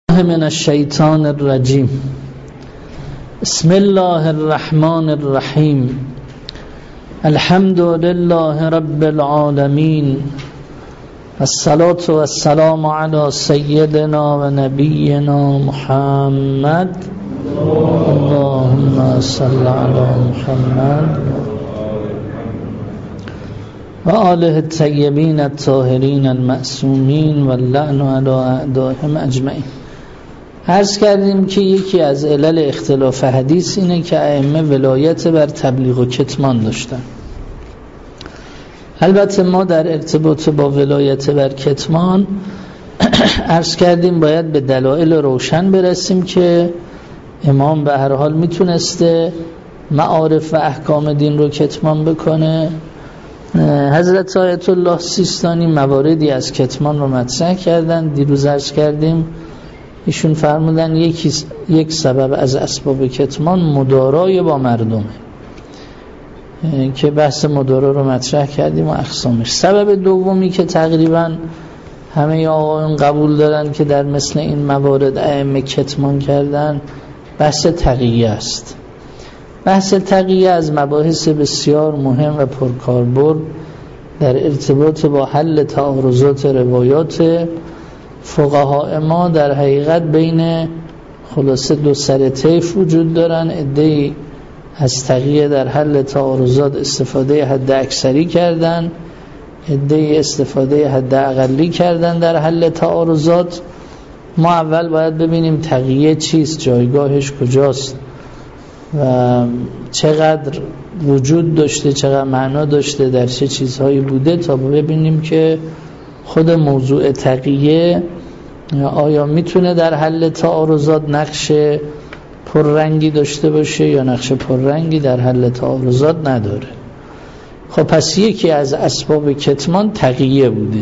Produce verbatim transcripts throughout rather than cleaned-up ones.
من الشیطان الرجیم. بسم الله الرحمن الرحیم. الحمد لله رب العالمین، الصلاة والسلام علی سیدنا و نبینا محمد. اللهم صل علی محمد و آله الطیبین الطاهرین المعصومین و اللعن علی اعدائهم اجمعین. عرض کردیم که یکی از علل اختلاف حدیث اینه که ائمه ولایت بر تبلیغ و کتمان داشتن. البته ما در ارتباط با ولایت بر کتمان عرض کردیم باید به دلایل روشن برسیم که امام به هر حال میتونسته معارف و احکام دین رو کتمان بکنه. حضرت آیت الله سیستانی مواردی از کتمان رو مطرح کردن. دیروز عرض کردیم ایشون فرمودن یکی یک سبب از اسباب کتمان مدارای با مردمه که بحث مدارا رو مطرح کردیم و اقسامش. سبب دومی که تقریبا همه آقایون قبول دارن که در مثل این موارد ائمه کتمان کردن بحث تقیه است. بحث تقیه از مباحث بسیار مهم و پرکاربرد در ارتباط با حل تعارضات روایات. فقهای ما در حقیقت بین خلاصه دو سر طیف وجود دارن. عده‌ای از تقیه در حل تعارضات استفاده حد اکثری کردن، عده‌ای استفاده حد اقلی کردن در حل تعارضات. ما اول باید ببینیم تقیه چیست، جایگاهش کجاست و چقدر وجود داشته، چقدر معنا داشته، در چه چیزهایی بوده، تا ببینیم که خود موضوع تقیه آیا میتونه در حل تعارضات نقش پررنگی داشته باشه یا نقش پررنگی در حل تعارضات نداره. خب پس یکی از اسباب کتمان تقیه بوده.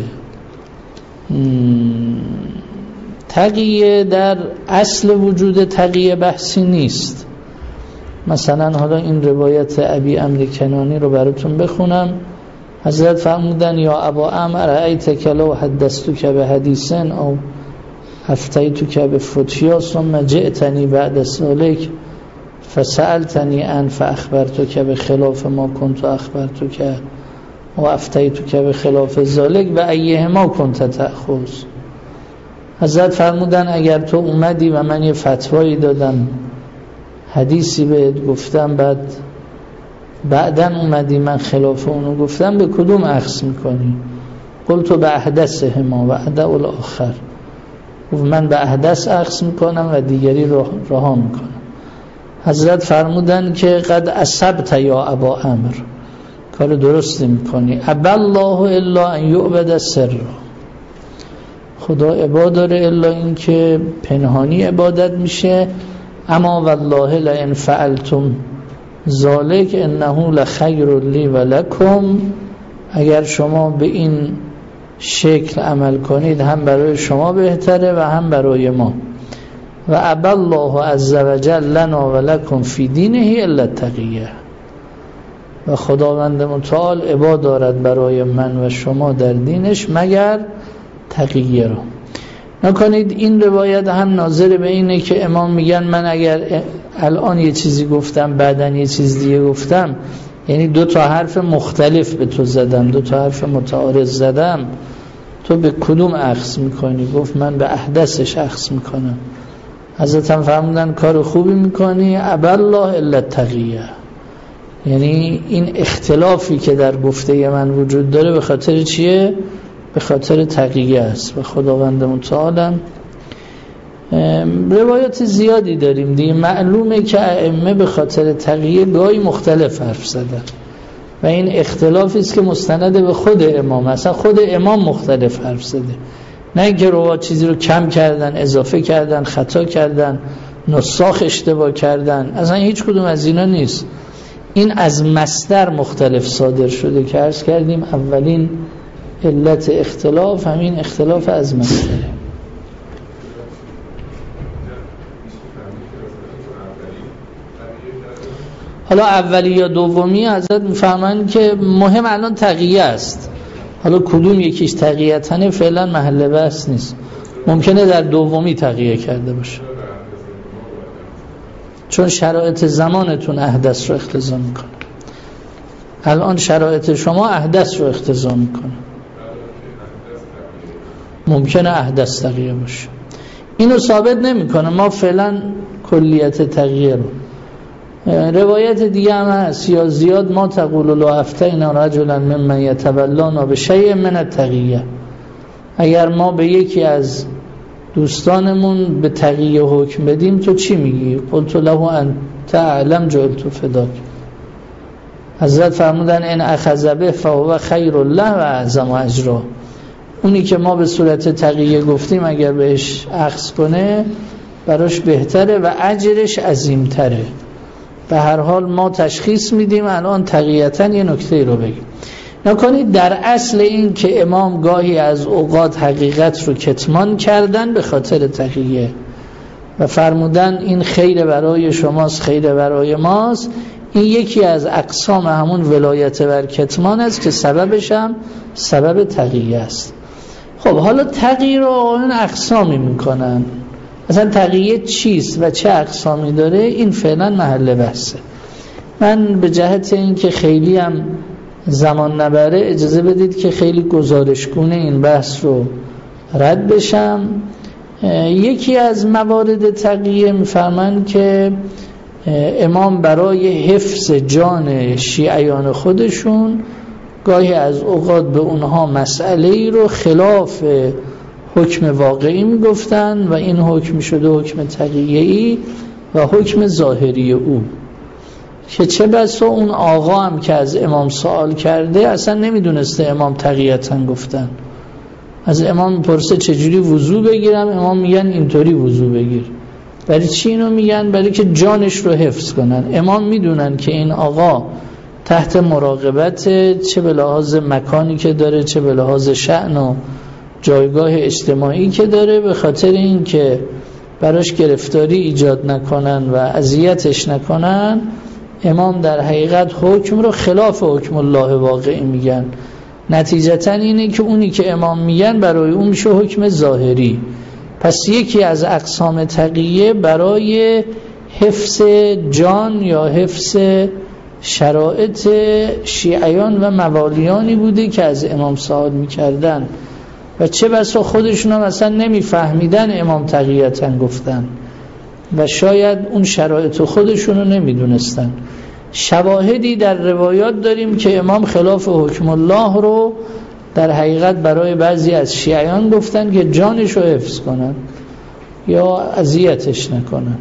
تقیه در اصل وجود تقیه بحثی نیست. مثلا حالا این روایت ابی عمرو کنانی رو براتون بخونم. حضرت فرمودن یا ابا عمرو رأیتک لو حدثتک به حدیثن او افتیتک به فتیا ثم جئتنی بعد ذلک فسألتنی ان فاخبرتک به خلاف ما كنت اخبرتک و افتیتک به خلاف ذلک و ایهما كنت تأخذ. حضرت فرمودن اگر تو اومدی و من یه فتوایی دادم، حدیثی بهت گفتم، بعد بعدن اومدی من خلاف اونو گفتم، به کدوم اخذ میکنی؟ قلت به احدثهما و احدث الاخر. من به احدث اخذ میکنم و دیگری رها میکنم. حضرت فرمودن که قد اصبت یا ابا عمرو، کار درستی میکنی. ابا الله الا ان یعبد سر، خدا عبادت داره الا این که پنهانی عبادت میشه. اما والله لئن فعلتم ذالک انه لخیر لی و لکم، اگر شما به این شکل عمل کنید هم برای شما بهتره و هم برای ما. و ابا الله عز وجل لنا و لکم فی دینه الا التقیه، و خداوند متعال عبا دارد برای من و شما در دینش مگر تقیه رو. نکنید این روایت هم ناظر به اینه که امام میگن من اگر الان یه چیزی گفتم بعدن یه چیز دیگه گفتم، یعنی دو تا حرف مختلف به تو زدم، دو تا حرف متعارض زدم، تو به کدوم اخذ میکنی؟ گفت من به احدثش اخذ میکنم. حضرت هم فرمودن کار خوبی میکنی. ابا الله الا التقیه، یعنی این اختلافی که در گفته من وجود داره به خاطر چیه؟ به خاطر تقیه است. و خداوند متعال روایات زیادی داریم دیگه. معلومه که ائمه به خاطر تقیه گاهی مختلف حرف زدن و این اختلافی است که مستند به خود امام، اصلا خود امام مختلف حرف زده، نه اینکه روایات چیزی رو کم کردن، اضافه کردن، خطا کردن، نساخ اشتباه کردن، اصلا هیچ کدوم از اینا نیست. این از مصدر مختلف صادر شده که عرض کردیم اولین علت اختلاف همین اختلاف از مصدره. حالا اولی یا دومی حضرت میفهمن که مهم الان تقیه است. حالا کدوم یکیش تقییتنه فعلا محل بحث نیست. ممکنه در دومی تقیه کرده باشه، چون شرایط زمانتون احدث رو اقتضا میکنه. الان شرایط شما احدث رو اقتضا میکنه، ممکنه احدث تقیه باشه. اینو ثابت نمیکنه، ما فعلا کلیت تقیه رو. روایت دیگه هم هست یا زیاد ما تقول لو افتینا رجلا ممن یتولانا بشیء من التقیه، اگر ما به یکی از دوستانمون به تقیه حکم بدیم تو چی میگی؟ قلت له انت اعلم جعلت فداک. حضرت فرمودن ان اخذ به فهو خیر له و اعظم اجرا. اونی که ما به صورت تقیه گفتیم اگر بهش اخذ کنه براش بهتره و اجرش عظیمتره. به هر حال ما تشخیص میدیم الان تقییتاً یه نکته رو بگیم. نکنید در اصل این که امام گاهی از اوقات حقیقت رو کتمان کردن به خاطر تقیه و فرمودن این خیر برای شماست خیر برای ماست، این یکی از اقسام همون ولایت بر کتمان است که سببش هم سبب تقیه است. خب حالا تقیه رو آن اقسامی میکنن، مثلا تقیه چیست و چه اقسامی داره، این فعلا محل بحثه. من به جهت این که خیلی هم زمان نبره اجازه بدید که خیلی گزارشگونه این بحث رو رد بشم. یکی از موارد تقیه میفرمند که امام برای حفظ جان شیعیان خودشون گاهی از اوقات به اونها مسئله ای رو خلاف حکم واقعی میگفتن و این حکم شده حکم تقیه‌ای و حکم ظاهری او، که چه بسا اون آقا هم که از امام سوال کرده اصلا نمیدونسته امام تقییتاً گفتن. از امام پرسه چجوری وضو بگیرم، امام میگن اینطوری وضو بگیر. برای چی اینو میگن؟ برای که جانش رو حفظ کنن. امام میدونن که این آقا تحت مراقبت، چه به لحاظ مکانی که داره چه به لحاظ شأن و جایگاه اجتماعی که داره، به خاطر این که براش گرفتاری ایجاد نکنن و اذیتش نکنن امام در حقیقت حکم رو خلاف حکم الله واقعی میگن. نتیجتا اینه که اونی که امام میگن برای اون میشه حکم ظاهری. پس یکی از اقسام تقیه برای حفظ جان یا حفظ شرایط شیعیان و موالیانی بوده که از امام سوال میکردن و چه بسا خودشون هم اصلا نمیفهمیدن امام تقییتاً گفتن و شاید اون شرایط خودشون رو نمیدونستن. شواهدی در روایات داریم که امام خلاف حکم الله رو در حقیقت برای بعضی از شیعیان گفتن که جانش رو حفظ کنن یا اذیتش نکنن.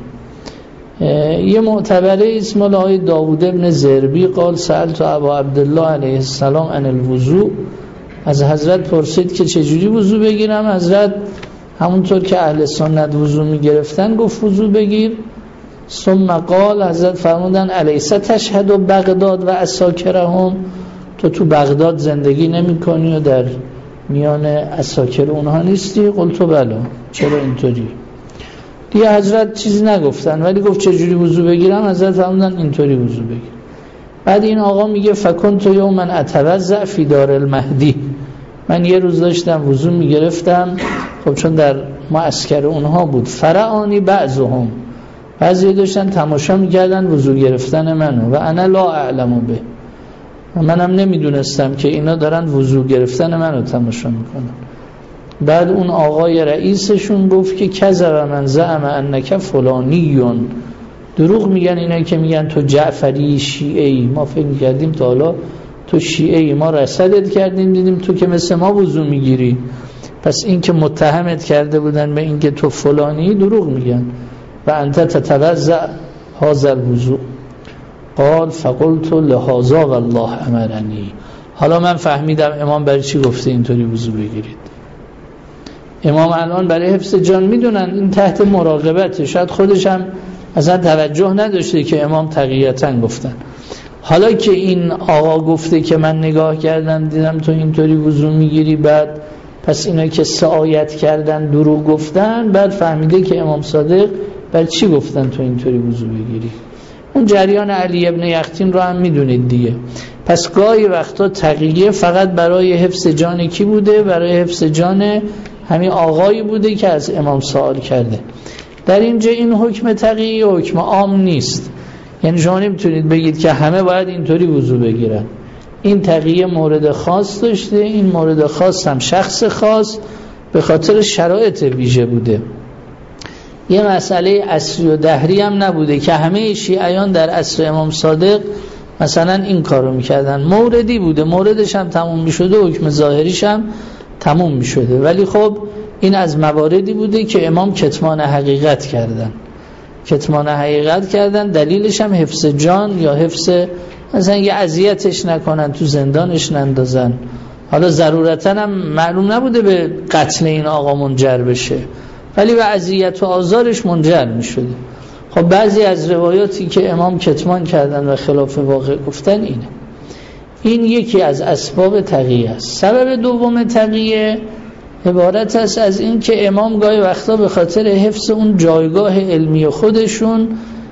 یه معتبره اسم آقای داوود ابن زربی قال سألت ابا عبدالله علیه السلام عن الوضوء، از حضرت پرسید که چجوری وضو بگیرم. حضرت همونطور که اهل سنت وضو میگرفتن گفت وضو بگیر. ثم قال، حضرت فرمودن الیس تشهد بغداد و اساکرهم، تو تو بغداد زندگی نمی کنی و در میان اساکر اونها نیستی؟ قلت بلا، چرا اینطوری؟ دیگه حضرت چیزی نگفتن ولی گفت چجوری وضو بگیرم. حضرت فرمودن اینطوری وضو بگیر. بعد این آقا میگه فکنت یوما اتوضأ فی دار المهدی، من یه روز داشتم وضو میگرفتم، خب چون در معسکر اونها بود، فرعانی بعضهم، بعضی داشتن تماشا میکردن وضو گرفتن منو و انا لا اعلم به، منم نمیدونستم که اینا دارن وضو گرفتن منو تماشا میکنن. بعد اون آقای رئیسشون گفت که کذب من زعم انک فلانیون، دروغ میگن اینا که میگن تو جعفری شیعه‌ای، ما فکر میکردیم تا حالا تو شیعه‌ای، ما رصدت کردیم دیدیم تو که مثل ما وضو میگیری، پس این که متهمت کرده بودن به این که تو فلانی دروغ میگن. و انت تتوضأ هذا الوضوء قال فقلت لهذا والله امرنی. حالا من فهمیدم امام برای چی گفته اینطوری وضو بگیرید. امام الان برای حفظ جان میدونن این تحت مراقبته، شاید خودش هم اصلا توجه نداشته که امام تقییتاً گفتن. حالا که این آقا گفته که من نگاه کردم دیدم تو اینطوری وضو میگیری، بعد پس اینا که سعایت کردن دروغ گفتن، بعد فهمیده که امام صادق برای چی گفتن تو اینطوری وضو بگیری. اون جریان علی ابن یختین رو هم میدونید دیگه. پس گاهی وقتا تقیه فقط برای حفظ جان کی بوده؟ برای حفظ جان همین آقایی بوده که از امام سوال کرده. در اینجا این حکم تقیه حکم عام نیست، یعنی شما نمیتونید بگید که همه باید اینطوری وضو بگیرن. این تقیه مورد خاص داشته، این مورد خاص هم شخص خاص به خاطر شرایط ویژه بوده. یه مسئله عصری و دهری هم نبوده که همه شیعیان در عصر امام صادق مثلا این کارو میکردن. موردی بوده، موردش هم تموم میشده، حکم ظاهریش هم تموم میشده، ولی خب این از مواردی بوده که امام کتمان حقیقت کردن کتمان حقیقت کردن دلیلش هم حفظ جان یا حفظ مثلا یه اذیتش نکنن، تو زندانش نندازن. حالا ضرورتا هم معلوم نبوده به قتل این آقا منجر بشه، ولی به اذیت و آزارش منجر میشده. خب بعضی از روایاتی که امام کتمان کردن و خلاف واقع گفتن اینه. این یکی از اسباب تقیه است. سبب دوم تقیه عبارت است از این که امام گاهی وقتا به خاطر حفظ اون جایگاه علمی خودشون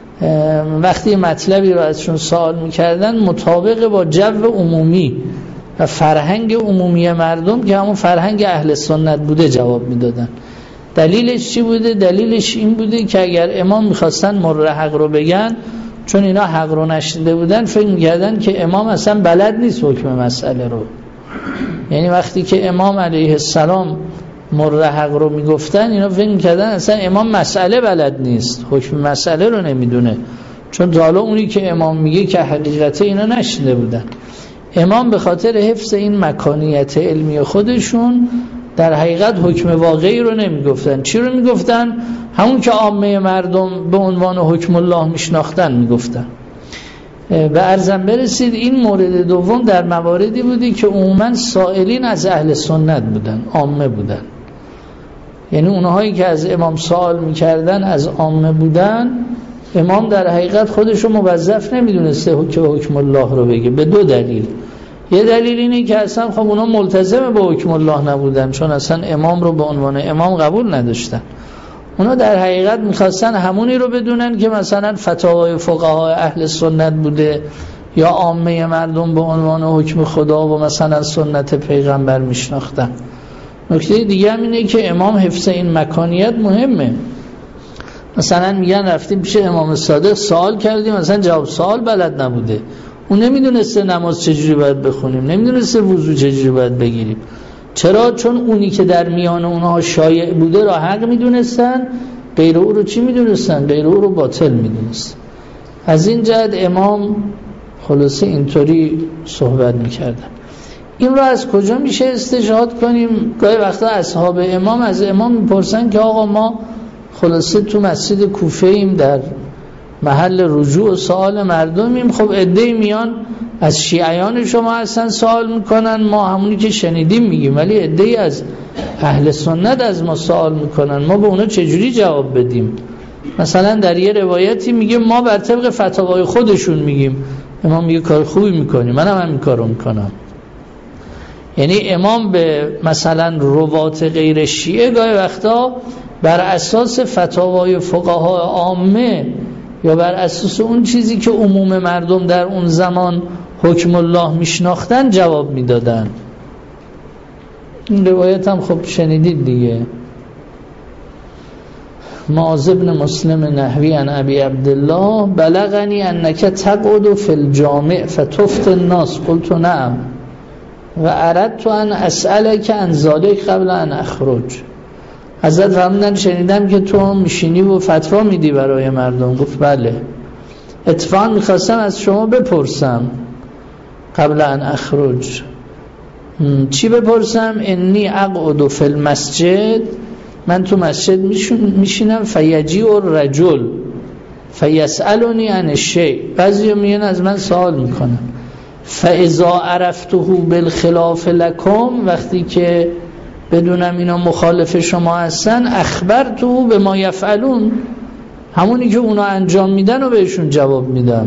وقتی مطلبی رو ازشون سوال میکردن مطابق با جو عمومی و فرهنگ عمومی مردم که همون فرهنگ اهل سنت بوده جواب میدادن. دلیلش چی بوده؟ دلیلش این بوده که اگر امام میخواستن مر حق رو بگن، چون اینا حق رو نشنیده بودن، فکر میکردن که امام اصلا بلد نیست حکم مسئله رو. یعنی وقتی که امام علیه السلام مر حق رو میگفتن، اینا فکر میکردن اصلا امام مسئله بلد نیست، حکم مسئله رو نمیدونه، چون تا حالا اونی که امام میگه که حقیقته اینا نشنیده بودن. امام به خاطر حفظ این مکانیت علمی خودشون در حقیقت حکم واقعی رو نمیگفتن. چی رو میگفتن؟ همون که عامه مردم به عنوان حکم الله میشناختن میگفتن. به عرضم برسید این مورد دوم در مواردی بودی که عموما سائلین از اهل سنت بودن، عامه بودن. یعنی اونهایی که از امام سوال میکردن از عامه بودن. امام در حقیقت خودشو موظف نمیدونسته که حکم الله رو بگه، به دو دلیل. یه دلیل اینه که اصلا خب اونا ملتزم به حکم الله نبودن، چون اصلا امام رو به عنوان امام قبول نداشتن. اونا در حقیقت میخواستن همونی رو بدونن که مثلا فتاوای فقهای اهل سنت بوده یا عامه مردم به عنوان حکم خدا و مثلا سنت پیغمبر میشناختن. نکته دیگه هم اینه که امام حفظ این مکانیت مهمه. مثلا میگن رفتیم پیش امام صادق سوال کردیم، مثلا جواب سوال بلد نبوده، اون نمیدونسته نماز چجوری باید بخونیم، نمیدونسته وضو چجوری باید بگیریم. چرا؟ چون اونی که در میان اونها شایع بوده را حق میدونستن، غیر او رو چی میدونستن؟ غیر او رو باطل میدونستن. از این جهت امام خلاصه اینطوری صحبت میکردن. این رو از کجا میشه استشهاد کنیم؟ گاهی وقتا اصحاب امام از امام میپرسن که آقا ما خلاصه تو مسجد کوفه ایم، در محل رجوع و سوال مردمیم، خب عده‌ای میان از شیعیان شما هستن سوال میکنن، ما همونی که شنیدیم میگیم، ولی عده‌ای از اهل سنت از ما سوال میکنن، ما به اونا چجوری جواب بدیم؟ مثلا در یه روایتی میگه ما بر طبق فتاوای خودشون میگیم. امام میگه کار خوبی میکنی، منم هم همین کارو میکنم. یعنی امام به مثلا روات غیر شیعه گاهی وقتا بر اساس فتاوای فقهای عامه یا بر اساس اون چیزی که عموم مردم در اون زمان حکم الله میشناختن جواب میدادن. این روایت هم خب شنیدید دیگه. معاذ بن مسلم نحوی عن ابی عبدالله بلغنی انک تقعد فی الجامع فتفت الناس قلت نعم و اردت ان اسألک عن ذلک قبل ان اخرج. حضرت فرمودن شنیدم که تو میشینی و فتوا میدی برای مردم. گفت بله. اتفاقا میخواستم از شما بپرسم قبل ان اخرج. چی بپرسم؟ انی اقعد فی المسجد، من تو مسجد میشینم، فیجیء الرجل فیسألنی عن الشیء، بعضی میان از من سوال میکنن، فاذا عرفته بالخلاف لکم، وقتی که بدونم اینا مخالف شما هستن، اخبرته بما یفعلون، همونی که اونا انجام میدن و بهشون جواب میدم.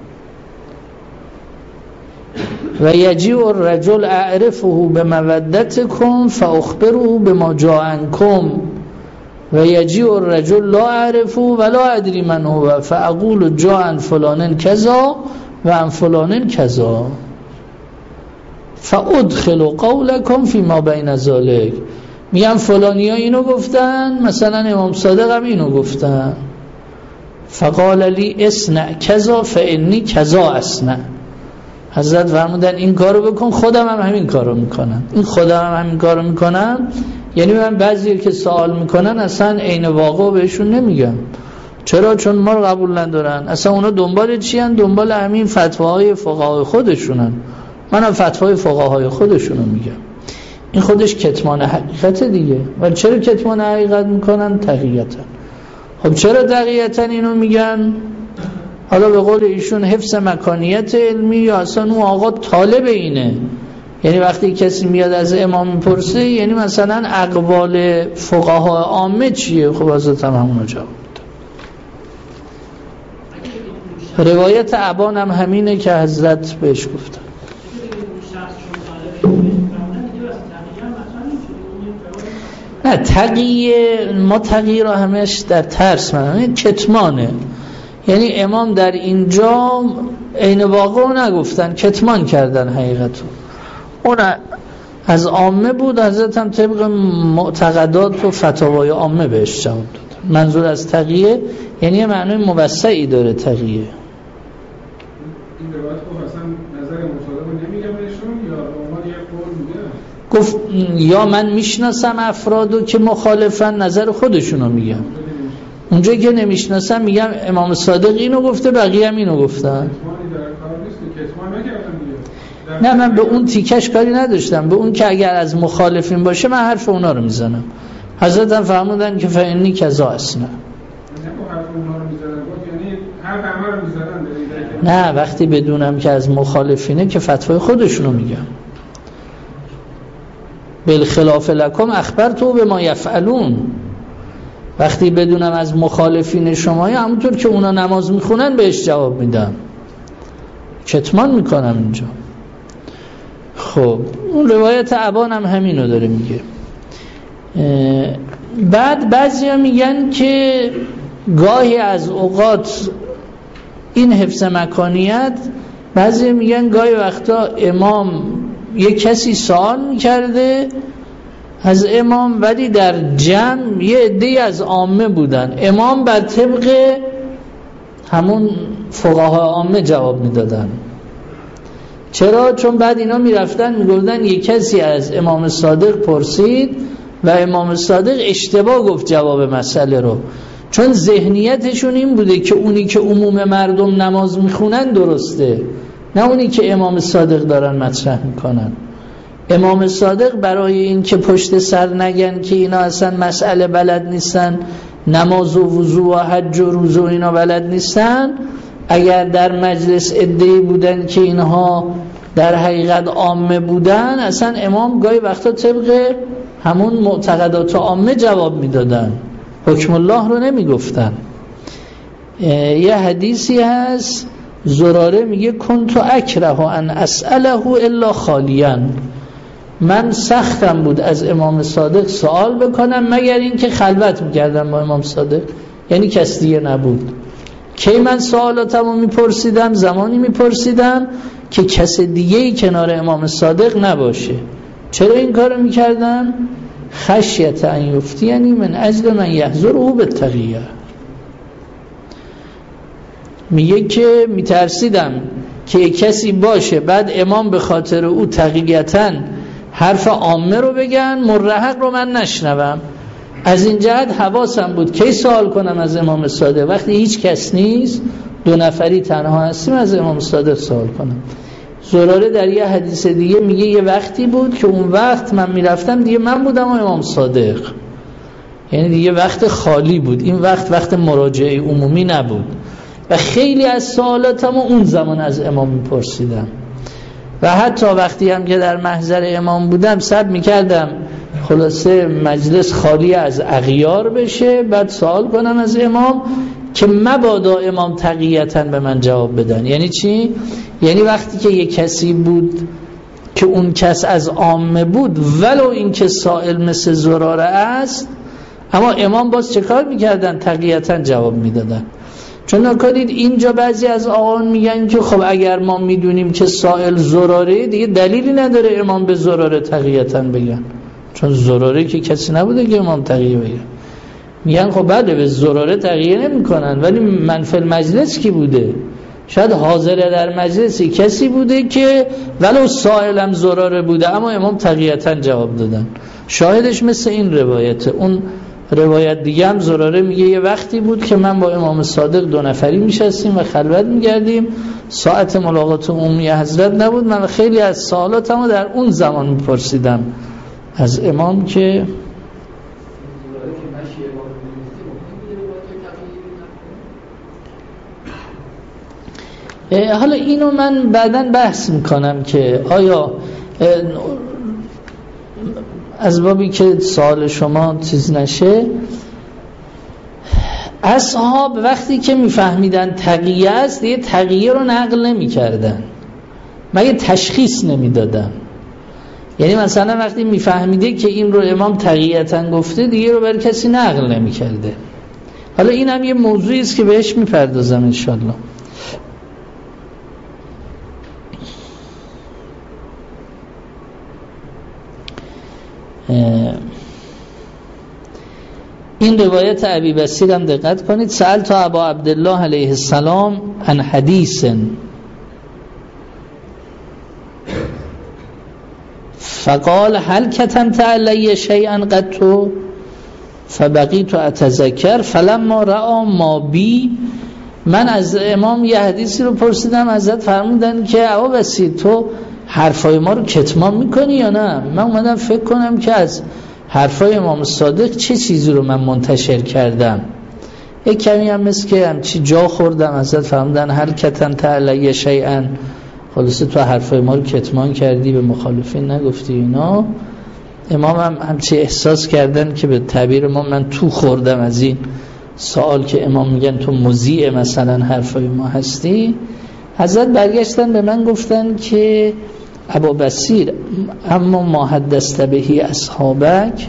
و یجیء الرجل اعرفه بمودتکم فاخبره بما جاء عنکم و یجیء الرجل لا اعرفه ولا ادری من هو فاقول جاء عن فلان کذا و عن فلان کذا فادخلوا قولکم فی ما بین ذلک. میگن فلانی ها اینو گفتن، مثلا امام صادق هم اینو گفتن. فقال لی اصنع کذا فانی کذا اصنع. حضرت فرمودن این کارو بکن، خودم هم همین کارو میکنم. این خودم هم همین کارو میکنم یعنی من بعضی که سوال میکنن اصلا عین واقع بهشون نمیگم. چرا؟ چون ما رو قبول ندارن. اصلا اونا دنبال چی ان؟ دنبال همین فتواهای فقهای خودشونن. منم فتوای فقهای خودشونو میگم. این خودش کتمان حقیقت دیگه. و چرا کتمان حقیقت میکنن؟ تقییتا. خب چرا تقییتا اینو میگن؟ حالا به قول ایشون حفظ مکانیت علمی، یا اصلا اون آقا طالب اینه. یعنی وقتی کسی میاد از امام میپرسه یعنی مثلا اقوال فقها عامه چیه؟ خب حضرت هم همونو جواب میده. روایت ابان هم همینه که حضرت بهش گفتن. نه تقیه، ما تقیه را همش در ترس منم کتمانه. یعنی امام در اینجا عین واقع نگفتن، کتمان کردن حقیقتو. اون از عامه بود، حضرت هم طبق معتقدات و فتاوای عامه بهش جواب داد. منظور از تقیه یعنی یه معنی موسعی داره تقیه. این روایت خب اصلا نظر مصادق نمیگم بهشون یا عنوان یک قول میگه؟ گفت یا من میشناسم افرادو که مخالفن، نظر خودشونو میگم. اونجایی که نمیشناسم میگم امام صادق اینو گفته، بقیه هم اینو گفتن. نه من به اون تیکش کاری نداشتم، به اون که اگر از مخالفین باشه من حرف اونا رو میزنم. حضرت هم فرمودن که فعنی کذا اصنع. نه وقتی بدونم که از مخالفینه که فتوای خودشونو میگم. بالخلاف لکم اخبرتو بما یفعلون. وقتی بدونم از مخالفین شما یا همونطور که اونا نماز میخونن بهش جواب میدم، کتمان میکنم اینجا. خب اون روایت ابان هم همینو داره میگه. بعد بعضی ها میگن که گاهی از اوقات این حفظ مکانیت، بعضی میگن گاهی وقتا امام یه کسی سوال میکرده از امام ولی در جمع یه عده‌ای از عامه بودن، امام بر طبق همون فقها عامه جواب میدادن. چرا؟ چون بعد اینا میرفتن میگفتن یه کسی از امام صادق پرسید و امام صادق اشتباه گفت جواب مسئله رو، چون ذهنیتشون این بوده که اونی که عموم مردم نماز میخونن درسته، نه اونی که امام صادق دارن مطرح میکنن. امام صادق برای این که پشت سر نگن که اینا اصلا مسئله بلد نیستن، نماز و وضو و حج و روزه و اینا بلد نیستن، اگر در مجلس عده‌ای بودن که اینها در حقیقت عامه بودن، اصلا امام گاهی وقتا طبق همون معتقدات عامه جواب میدادن، حکم الله رو نمیگفتن. یه حدیثی هست زراره میگه کنت اکره ان اسأله الا خالیا، من سختم بود از امام صادق سوال بکنم مگر این که خلوت میکردم با امام صادق، یعنی کس دیگه نبود. کی من سوالاتمو میپرسیدم؟ زمانی میپرسیدم که کس دیگه‌ای کنار امام صادق نباشه. چرا این کارو میکردم؟ خشیت ان یفتینی من اجل من یحضره بالتقیه. میگه که میترسیدم که کسی باشه بعد امام به خاطر او تقییتاً حرف عامه رو بگن، مرحق رو من نشنوم. از این جهت حواسم بود کی سوال کنم از امام صادق، وقتی هیچ کس نیست دو نفری تنها هستیم از امام صادق سوال کنم. زراره در یه حدیث دیگه میگه یه وقتی بود که اون وقت من میرفتم دیگه من بودم و امام صادق، یعنی دیگه وقت خالی بود، این وقت وقت مراجعه عمومی نبود و خیلی از سوالاتم اون زمان از امام میپرسیدم و حتی وقتی هم که در محضر امام بودم صبر میکردم خلاصه مجلس خالی از اغیار بشه بعد سوال کنم از امام که مبادا امام تقییتاً به من جواب بدن. یعنی چی؟ یعنی وقتی که یک کسی بود که اون کس از عامه بود ولو این که سائل مثل زراره است، اما امام باز چه کار میکردن؟ تقییتاً جواب میدادن. چون نکنید اینجا بعضی از آقایان میگن که خب اگر ما میدونیم که سائل زراره دیگه دلیلی نداره امام به زراره تقییتاً بگن. چون زراره که کسی نبوده که امام تقیه بگه. میگن خب بعد به زراره تقیه نمی کنن، ولی منفل مجلس کی بوده؟ شاید حاضر در مجلسی کسی بوده که ولو سائلم زراره بوده اما امام تقییتا جواب دادن. شاهدش مثل این روایته. اون روایت دیگه هم زراره میگه یه وقتی بود که من با امام صادق دو نفری میشستیم و خلوت میگردیم، ساعت ملاقات عمومی حضرت نبود، من خیلی از سوالاتمو در اون زمان میپرسیدم از امام که حالا اینو من بعداً بحث میکنم که آیا از بابی که سوال شما چیز نشه، اصحاب وقتی که میفهمیدن تقیه است دیگه تقیه رو نقل نمیکردن، مگه تشخیص نمیدادن. یعنی مثلا وقتی میفهمیده که این رو امام تقییتا گفته دیگه رو بر کسی نقل نمیکرده. حالا این هم یه موضوعی است که بهش میپردازم انشالله. این روایت ابی بصیر هم دقت کنید. سألت ابا عبدالله علیه السلام عن حدیث فقال هل کتمت علی شیئا قط فبقیت اتذکر فلما رأى ما بی. من از امام یه حدیثی رو پرسیدم، ازت فرمودن که ابا بصیر تو حرفای ما رو کتمان میکنی یا نه؟ من اومدم فکر کنم که از حرفای امام صادق چه چیزی رو من منتشر کردم. یک کمی هم مثل که همچی جا خوردم، ازت فرمودن هل کتمت علی شیئا، خلاصه تو حرفای ما رو کتمان کردی، به مخالفین نگفتی اینا. امام هم همچی احساس کردن که به تعبیر ما من تو خوردم از این سوال که امام میگن تو مذیع مثلا حرفای ما هستی. حضرت برگشتن به من گفتن که ابا بصیر اما ما حدثت بهی اصحابک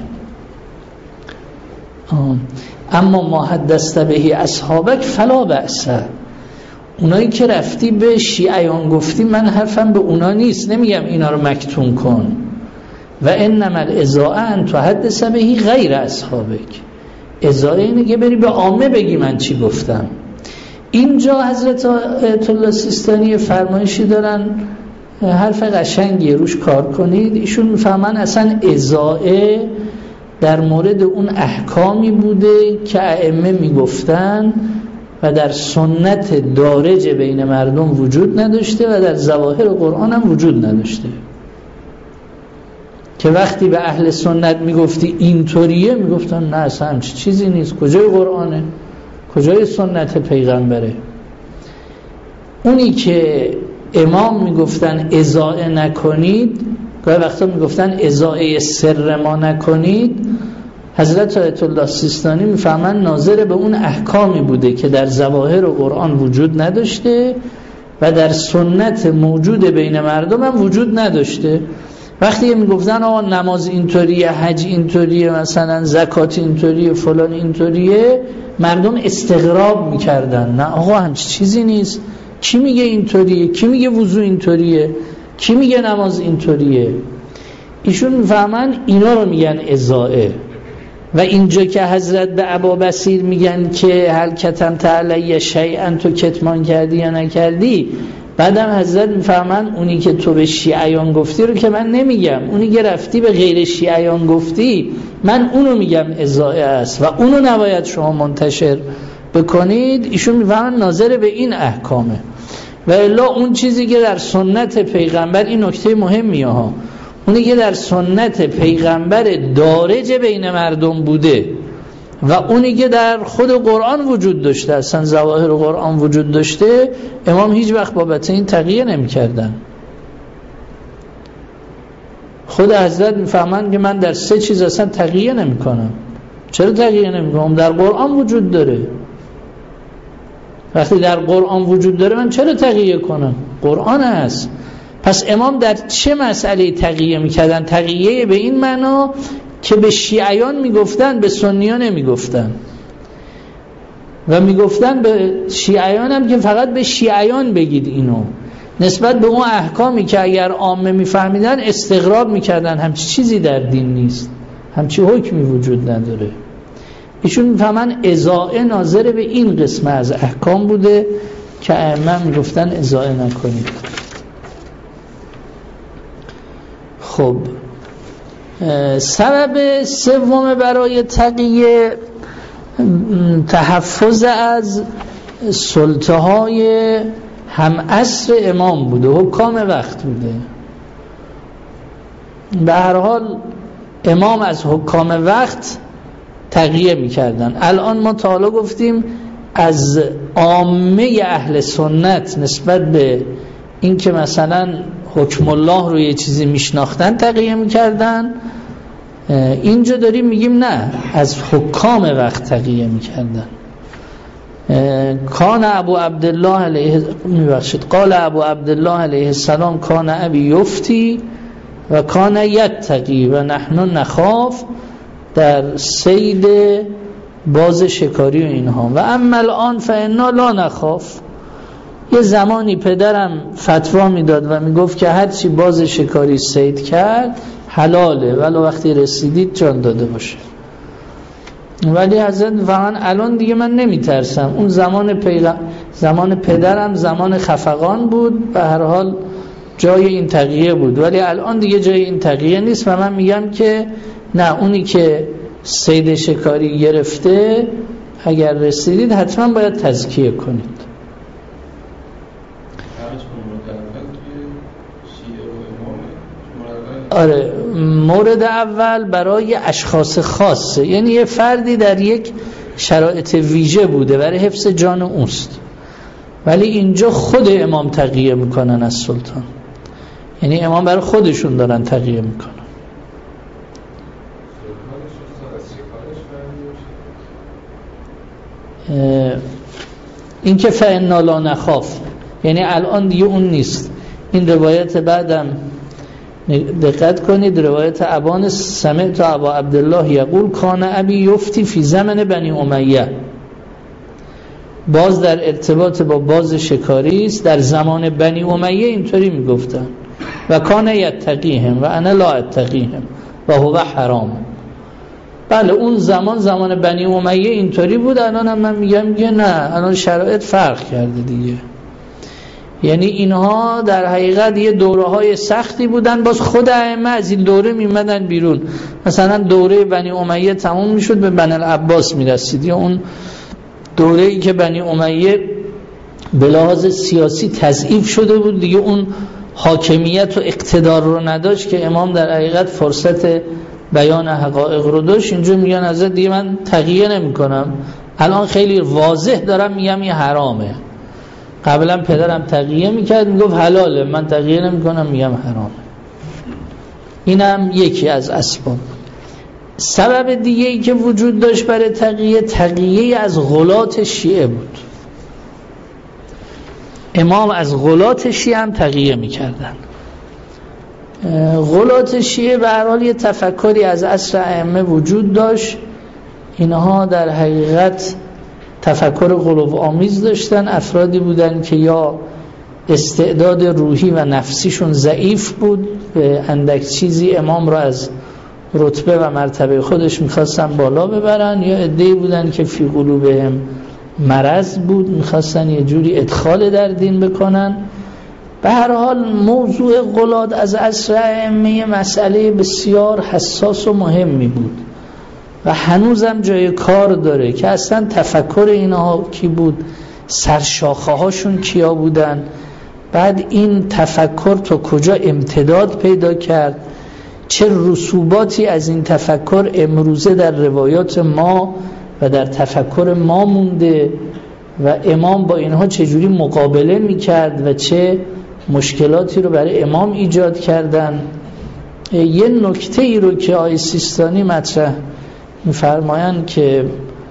اما ما حدثت بهی اصحابک فلا بأس. اونایی که رفتی به شیعیان گفتی من حرفم به اونا نیست، نمیگم اینا رو مکتوم کن. و انما الاذاء ان تحدث بهی غیر اصحابک، اذاء اینه که بری به عامه بگی من چی گفتم. اینجا حضرت آیت الله سیستانی فرمایشی دارن، حرف قشنگی روش کار کنید. ایشون میفهمن اصلا اذاعه در مورد اون احکامی بوده که ائمه میگفتن و در سنت دارج بین مردم وجود نداشته و در ظواهر قرآن هم وجود نداشته، که وقتی به اهل سنت میگفتی اینطوریه میگفتن نه اصلا همچی چیزی نیست، کجای قرآنه کجای سنت پیغمبره. اونی که امام میگفتن اذاعه نکنید، گاهی وقتا میگفتن اذاعه سر ما نکنید، حضرت آیت الله سیستانی میفهمن ناظر به اون احکامی بوده که در ظواهر و قرآن وجود نداشته و در سنت موجود بین مردم هم وجود نداشته. وقتی میگفتن آقا نماز اینطوریه، حج اینطوریه، مثلا زکات اینطوریه، فلان اینطوریه، مردم استغراب میکردن. نه آقا همچی چیزی نیست، کی میگه اینطوریه، کی میگه وضو اینطوریه، کی میگه نماز اینطوریه. ایشون میفهمن اینا رو میگن اذاعه. و اینجا که حضرت به ابا بصیر میگن که هل کتمت علی شیئا، تو کتمان کردی یا نکردی، بعدم حضرت میفهمن اونی که تو به شیعیان گفتی رو که من نمیگم، اونی که رفتی به غیر شیعیان گفتی من اونو میگم اذاعه است و اونو نباید شما منتشر بکنید. ایشون میفهمن ناظر به این احکامه. و الا اون چیزی که در سنت پیغمبر، این نکته مهمیه ها، اونی که در سنت پیغمبر دارج بین مردم بوده و اونی که در خود قرآن وجود داشته، اصلا ظواهر قرآن وجود داشته، امام هیچ وقت بابت این تقیه نمی کردن. خود حضرت میفهمن که من در سه چیز اصلا تقیه نمی کنم. چرا تقیه نمی کنم؟ در قرآن وجود داره. وقتی در قرآن وجود داره من چرا تقیه کنم؟ قرآن هست. پس امام در چه مسئله تقیه میکردن؟ تقیه به این معنا که به شیعیان میگفتن، به سنیان نمیگفتن. و میگفتن به شیعیان هم که فقط به شیعیان بگید اینو، نسبت به اون احکامی که اگر عامه میفهمیدن استغراب میکردن، همچی چیزی در دین نیست، همچی حکمی وجود نداره. ایشون میفهمن اضاعه ناظر به این قسمه از احکام بوده که ائمه میگفتن اضاعه نکنید. خب سبب سوم برای تقیه تحفظ از سلطه های هم عصر امام بوده، حکام وقت بوده. به هر حال امام از حکام وقت تقیه میکردن. الان ما تا حالا گفتیم از عامه اهل سنت نسبت به این که مثلا حکم الله رو یه چیزی میشناختن تقیه میکردن، اینجا داریم میگیم نه، از حکام وقت تقیه میکردن. کان ابو عبدالله علیه میبخشید قال ابو عبدالله علیه السلام کان ابی یفتی و کان یتقی و نحن نخاف، در صید باز شکاری و اینها. و اما الان فانا لا نخاف. یه زمانی پدرم فتوا میداد و میگفت که هرچی باز شکاری صید کرد حلاله، ولی وقتی رسیدید جان داده باشه. ولی حضرت واقعا الان دیگه من نمیترسم. اون زمان پیغ... زمان پدرم زمان خفقان بود، به هر حال جای این تقیه بود، ولی الان دیگه جای این تقیه نیست. و من میگم که نه، اونی که صید شکاری گرفته اگر رسیدید حتما باید تزکیه کنید. آره، مورد اول برای اشخاص خاصه، یعنی یه فردی در یک شرایط ویژه بوده برای حفظ جان اوست، ولی اینجا خود امام تقیه میکنن از سلطان، یعنی امام برای خودشون دارن تقیه میکنن. این که فانا لا نخاف یعنی الان دیگه اون نیست. این روایت بعدم دقت کنید، روایت ابان سمعت ابا عبدالله یقول کان ابی یفتی فی زمن بنی امیه، باز در ارتباط با باز شکاری است، در زمان بنی امیه اینطوری میگفتن و کان یتقیهم و انا لا اتقیهم و هو حرام. بله اون زمان زمان بنی امیه اینطوری بود، الان هم من میگم که نه، الان شرایط فرق کرده دیگه. یعنی اینها در حقیقت یه دوره های سختی بودن، باز خود ائمه از این دوره میمدن بیرون. مثلا دوره بنی امیه تموم میشد به بنی العباس میرسید، یا اون دوره ای که بنی امیه به لحاظ سیاسی تضعیف شده بود دیگه، اون حاکمیت و اقتدار رو نداشت که امام در حقیقت فرصت بیان حقایق رو داشت. اینجا میگن از دیگه من تقیه نمی کنم، الان خیلی واضح دارم میگم این حرامه. قبلا پدرم تقیه میکرد میگفت حلاله، من تقیه نمی کنم میگم حرامه. اینم یکی از اسباب. سبب دیگه ای که وجود داشت برای تقیه، تقیه از غلات شیعه بود. امام از غلات شیعه هم تقیه میکردن. غلات شیعه به هر حال یه تفکری از عصر ائمه وجود داشت. اینها در حقیقت تفکر غلوآمیز داشتن، افرادی بودن که یا استعداد روحی و نفسیشون ضعیف بود، به اندک چیزی امام را از رتبه و مرتبه خودش میخواستن بالا ببرن، یا عده‌ای بودن که فی قلوبهم مرض بود، میخواستن یه جوری ادخال در دین بکنن. به هر حال موضوع غلات از عصر ائمه مسئله بسیار حساس و مهمی بود و هنوزم جای کار داره که اصلا تفکر اینها کی بود، سرشاخه هاشون کیا بودن، بعد این تفکر تا کجا امتداد پیدا کرد، چه رسوباتی از این تفکر امروزه در روایات ما و در تفکر ما مونده و امام با اینها چجوری مقابله میکرد و چه مشکلاتی رو برای امام ایجاد کردن. یه نکته ای رو که آقای سیستانی مطرح میفرمایند که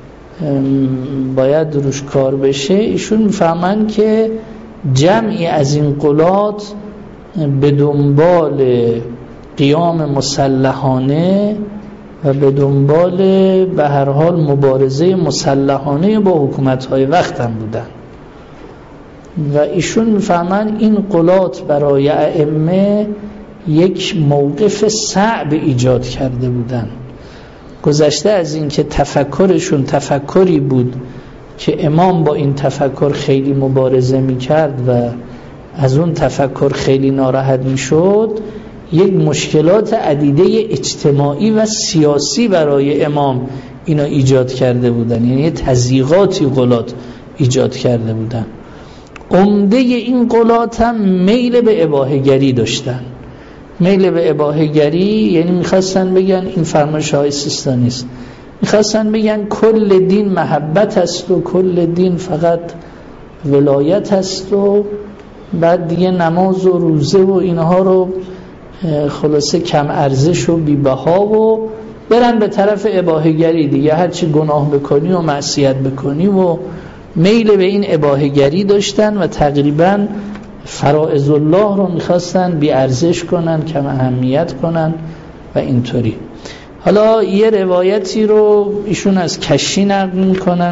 باید روش کار بشه، ایشون میفهمن که جمعی از این غلات به دنبال قیام مسلحانه و به دنبال به هر حال مبارزه مسلحانه با حکومت‌های وقت هم بودن و ایشون میفهمن این قلات برای ائمه یک موقف صعب ایجاد کرده بودن. گذشته از این که تفکرشون تفکری بود که امام با این تفکر خیلی مبارزه میکرد و از اون تفکر خیلی ناراحت میشد، یک مشکلات عدیده اجتماعی و سیاسی برای امام اینا ایجاد کرده بودن، یعنی تضییقاتی قلات ایجاد کرده بودن. عمده این قلات هم میل به اباحه‌گری داشتن. میل به اباحه‌گری یعنی میخواستن بگن، این فرمایش های سیستانی است، میخواستن بگن کل دین محبت است و کل دین فقط ولایت است و بعد دیگه نماز و روزه و اینها رو خلاصه کم ارزش و بی‌بها و برن به طرف اباحه‌گری دیگه، هرچی گناه بکنی و معصیت بکنی و میل به این اباحه‌گری داشتن و تقریبا فرائض الله رو میخواستن بی ارزش کنن، کم اهمیت کنن و اینطوری. حالا یه روایتی رو ایشون از کشی نقل میکنن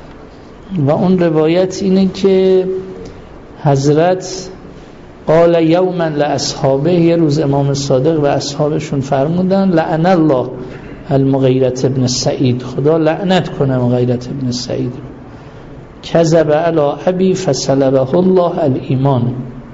و اون روایت اینه که حضرت قال یوما لاصحابه، یه روز امام صادق و اصحابشون فرمودن لعن الله المغیرة ابن سعید، خدا لعنت کنه مغیرة ابن سعید رو، کذب علی ابی فسلبه الله الایمان،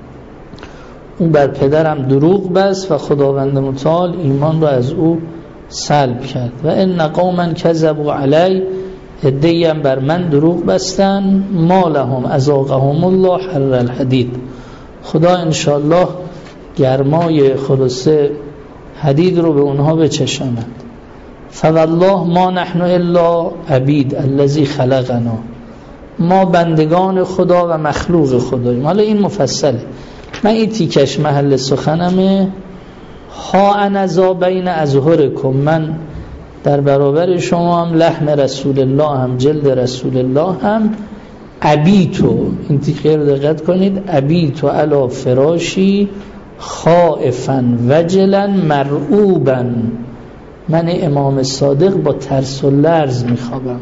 اون بر پدرم دروغ بست و خداوند متعال ایمان رو از او سلب کرد. و ان قوما کذبوا علی، عده‌ای هم بر من دروغ بستن، ما لهم اذاقهم الله حر الحدید، خدا انشاءالله گرمای خلاصه حدید رو به اونها بچشاند. فوالله ما نحن الا عبید الذی خلقنا، ما بندگان خدا و مخلوق خداییم. حالا این مفصله، من این تیکش محل سخنمه. ها انا ذا بین اظهرکم، من در برابر شما هم لحم رسول الله هم جلد رسول الله هم ابیتو، این تیکه رو دقت کنید، ابیتو علی فراشی خائفا وجلا مرعوبا، من امام صادق با ترس و لرز میخوابم.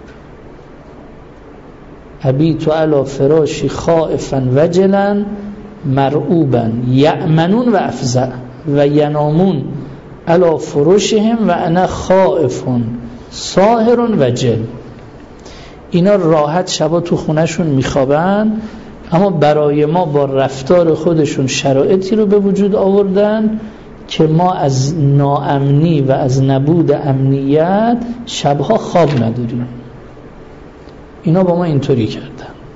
ابیتو علی فراشی خائفا وجلا مرعوبا یأمنون و افزع و ینامون علی فراشهم و انا خائفون ساهر وجل، اینا راحت شبا تو خونهشون میخوابن، اما برای ما با رفتار خودشون شرایطی رو به وجود آوردن که ما از ناامنی و از نبود امنیت شبها خواب نداریم. اینا با ما اینطوری کردن.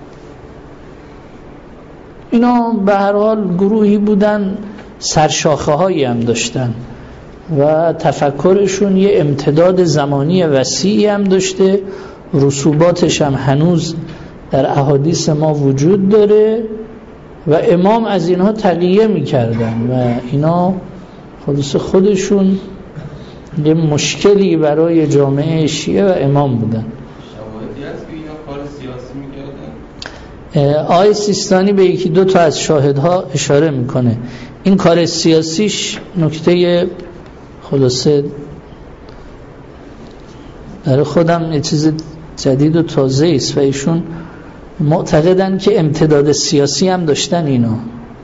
اینا به هر حال گروهی بودن، سرشاخه هایی هم داشتن و تفکرشون یه امتداد زمانی وسیعی هم داشته، رسوباتش هم هنوز در احادیث ما وجود داره و امام از اینها تقیه میکردن و اینا خودش خودشون یه مشکلی برای جامعه شیعه و امام بودن. شواهدی هست که اینا کار سیاسی میکردن؟ آقای سیستانی به یکی دو تا از شاهدها اشاره میکنه. این کار سیاسیش نکته خلاصه برای خودم یه چیز جدید و تازه است و ایشون معتقدن که امتداد سیاسی هم داشتن، اینا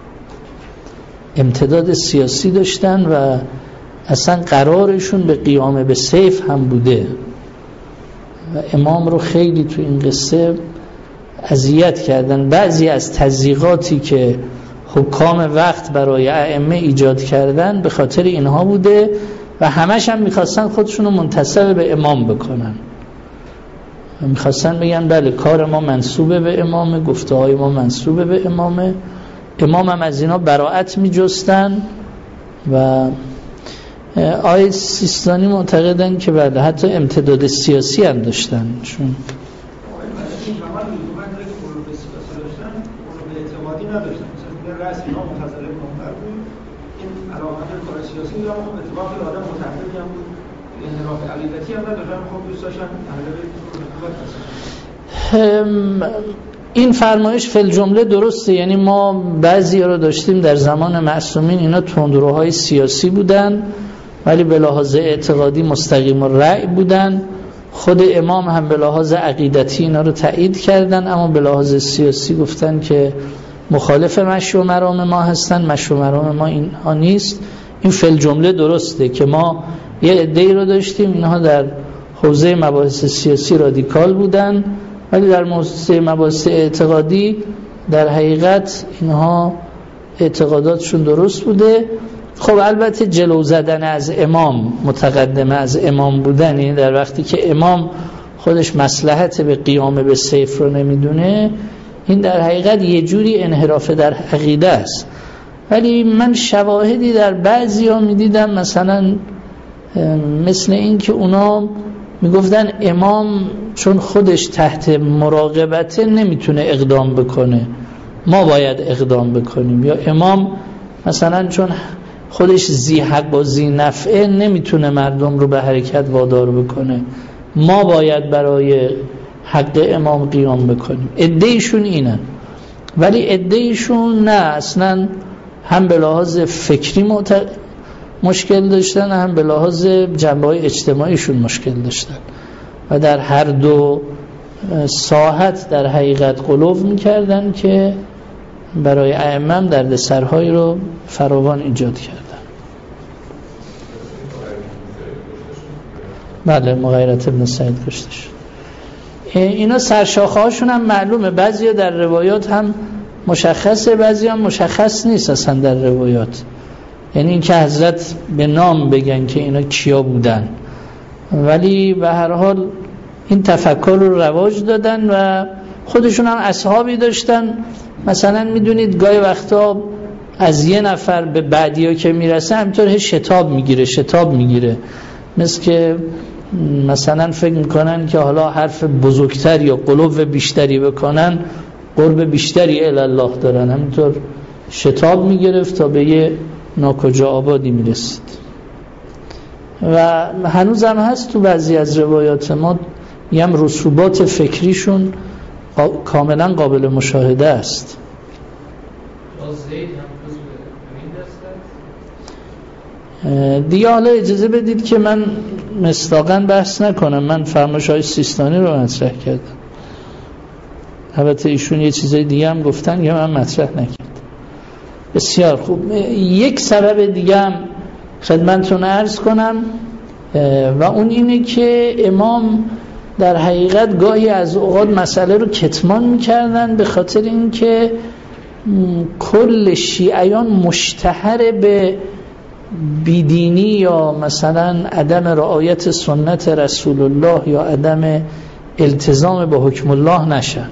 امتداد سیاسی داشتن و اصلا قرارشون به قیام به سیف هم بوده و امام رو خیلی تو این قصه اذیت کردن. بعضی از تضییقاتی که حکام وقت برای ائمه ایجاد کردن به خاطر اینها بوده و همش هم میخواستن خودشون رو منتسب به امام بکنن، میخواستن بگن بله کار ما منسوبه به امامه، گفته های ما منسوبه به امامه. امام هم از اینا براءت میجستن و آیه سیستانی معتقدن که بله حتی امتداد سیاسی هم داشتن. چون این فرمایش فی الجمله درسته، یعنی ما بعضی رو داشتیم در زمان معصومین اینا تندروهای سیاسی بودن ولی به لحاظ اعتقادی مستقیم الرأی بودن خود امام هم به لحاظ عقیدتی اینا رو تایید کردن، اما به لحاظ سیاسی گفتن که مخالف مشروع مرام ما هستن، مشروع مرام ما اینها نیست. این فل جمله درسته که ما یه عده‌ای رو داشتیم اینها در حوزه مباحث سیاسی رادیکال بودن، ولی در حوزه مباحث اعتقادی در حقیقت اینها اعتقاداتشون درست بوده. خب البته جلو زدن از امام، متقدمه از امام بودن، این در وقتی که امام خودش مصلحت به قیام به سیف رو نمیدونه، این در حقیقت یه جوری انحراف در عقیده است. ولی من شواهدی در بعضی ها میدیدم، مثلا مثل این که اونا میگفتن امام چون خودش تحت مراقبته نمیتونه اقدام بکنه، ما باید اقدام بکنیم، یا امام مثلا چون خودش ذی حق و ذی نفعه نمیتونه مردم رو به حرکت وادار بکنه، ما باید برای حق امام قیام بکنیم. عده‌ایشون اینن، ولی عده‌ایشون نه، اصلا هم به لحاظ فکری مت... مشکل داشتن، هم به لحاظ جنبه‌های اجتماعیشون مشکل داشتن و در هر دو ساحت در حقیقت غلو میکردن که برای ائمه دردسرهایی رو فراوان ایجاد کردن. بله، مغیرت ابن سعید کشته شد. اینا سرشاخه هاشون هم معلومه، بعضیا در روایات هم مشخصه، بعضی هم مشخص نیست اصلا در روایات. یعنی این که حضرت به نام بگن که اینا کیا بودن، ولی به هر حال این تفکر رو رواج دادن و خودشون هم اصحابی داشتن. مثلا میدونید گاهی وقتا از یه نفر به بعدیا که میرسه همینطور شتاب میگیره شتاب میگیره مثل که مثلا فکر میکنن که حالا حرف بزرگتر یا قلوب بیشتری بکنن قرب بیشتری الی الله دارن، همینطور شتاب میگرفت تا به یه ناکجا آبادی میرسید. و هنوز هم هست تو بعضی از روایات ما یم رسوبات فکریشون کاملا قابل مشاهده است. دیگه حالا اجازه بدید که من مصداقاً بحث نکنم، من فرمایش‌های سیستانی رو مطرح کردم، البته ایشون یه چیزای دیگه هم گفتن که من مطرح نکردم. بسیار خوب. یک سبب دیگه هم خدمتتون عرض کنم و اون اینه که امام در حقیقت گاهی از اوقات مسئله رو کتمان میکردن به خاطر اینکه کل شیعیان مشتهر به بیدینی یا مثلا عدم رعایت سنت رسول الله یا عدم التزام به حکم الله نشن،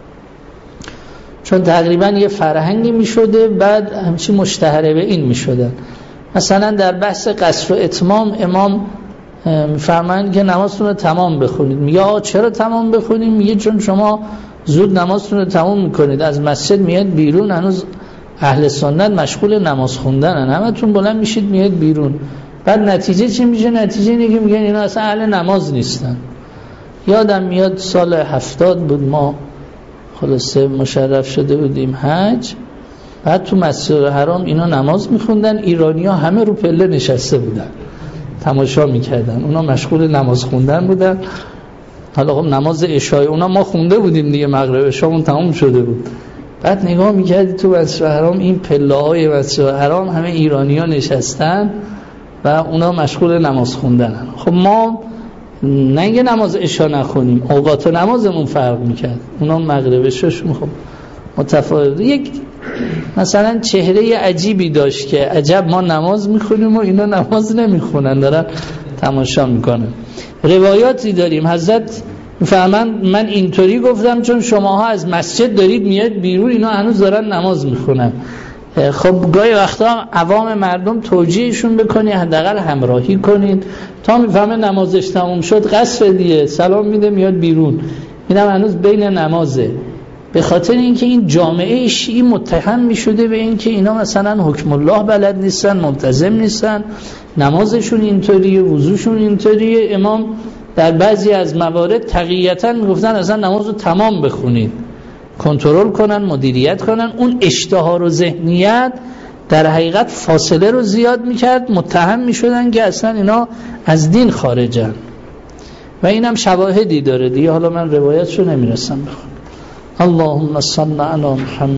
چون تقریبا یه فرهنگی میشده بعد همچی مشتهره به این میشدن. مثلا در بحث قصر و اتمام امام میفرمایند که نمازتون رو تمام بخونید. میگه آقا چرا تمام بخونیم؟ میگه چون شما زود نمازتون رو تمام میکنید، از مسجد میاد بیرون هنوز اهل سنت مشغول نماز خوندنن، همتون بلند میشید میاد بیرون، بعد نتیجه چی میشه؟ نتیجه اینه که میگن اینا اصلا اهل نماز نیستن. یادم میاد سال هفتاد بود، ما خلاصه مشرف شده بودیم حج، بعد تو مسجد حرام اینا نماز میخوندن، ایرانی ها همه رو پله نشسته بودن تماشا میکردن، اونا مشغول نماز خوندن بودن. حالا خب نماز عشای اونا ما خونده بودیم دیگه، مغرب عشامون تمام شده بود. بعد نگاه میکردی تو مسجد حرام این پله های مسجد حرام همه ایرانی ها نشستن و اونا مشغول نماز خوندن. خب ما نه نماز عشا نخونیم، اوقات نمازمون فرق میکرد، اونا مغرب عشاشون خب متفاوت. یک مثلا چهره عجیبی داشت که عجب ما نماز میخونیم و اینا نماز نمیخونن، دارن تماشا میکنن. روایاتی داریم حضرت میفهمن من اینطوری گفتم چون شماها از مسجد دارید میاد بیرون، اینا هنوز دارن نماز میخونن. خب گاهی وقتا عوام مردم توجیهشون بکنید، حداقل همراهی کنید تا میفهمه نمازش تموم شد قصر دیگه سلام میده میاد بیرون، اینم هنوز بین نمازه. به خاطر اینکه این جامعه شیعی متهم میشده به اینکه اینا مثلا حکم الله بلد نیستن، ملتزم نیستن، نمازشون اینطوریه، وضوشون اینطوریه. امام در بعضی از موارد تقییتا میگفتن اصلا نماز رو تمام بخونید، کنترل کنن، مدیریت کنن. اون اشتهار و ذهنیت در حقیقت فاصله رو زیاد میکرد، متهم میشدن که اصلا اینا از دین خارجن. و اینم شواهدی داره دیگه، حالا من روایتشو نمیرسم بخونم. اللهم صل علی محمد.